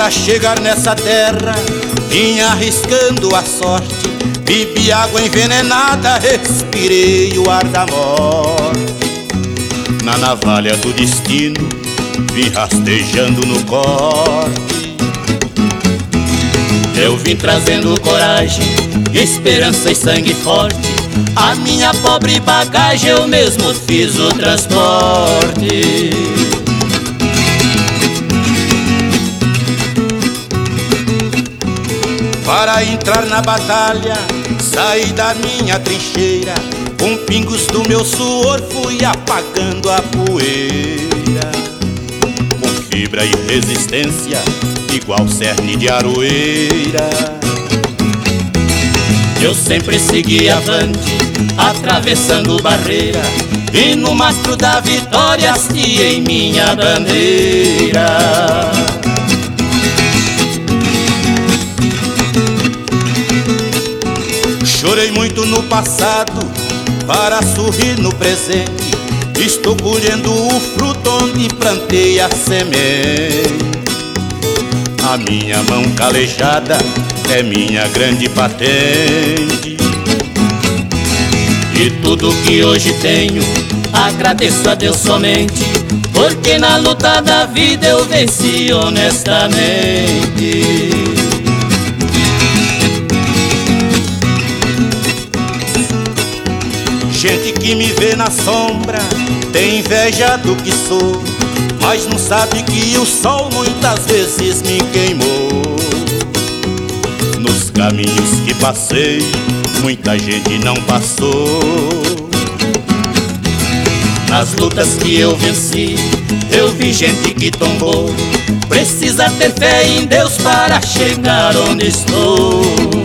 Para chegar nessa terra, vinha arriscando a sorte. Bebi água envenenada, respirei o ar da morte. Na navalha do destino, vim rastejando no corte. Eu vim trazendo coragem, esperança e sangue forte. A minha pobre bagagem eu mesmo fiz o transporte. Para entrar na batalha, saí da minha trincheira. Com pingos do meu suor fui apagando a poeira. Com fibra e resistência, igual cerne de aroeira. Eu sempre segui avante, atravessando barreira. E no mastro da vitória hasteei minha bandeira. Chorei muito no passado para sorrir no presente. Estou colhendo o fruto onde plantei a semente. A minha mão calejada é minha grande patente. E tudo que hoje tenho agradeço a Deus somente, porque na luta da vida eu venci honestamente. Gente que me vê na sombra tem inveja do que sou, mas não sabe que o sol muitas vezes me queimou. Nos caminhos que passei, muita gente não passou. Nas lutas que eu venci, eu vi gente que tombou. Precisa ter fé em Deus para chegar onde estou.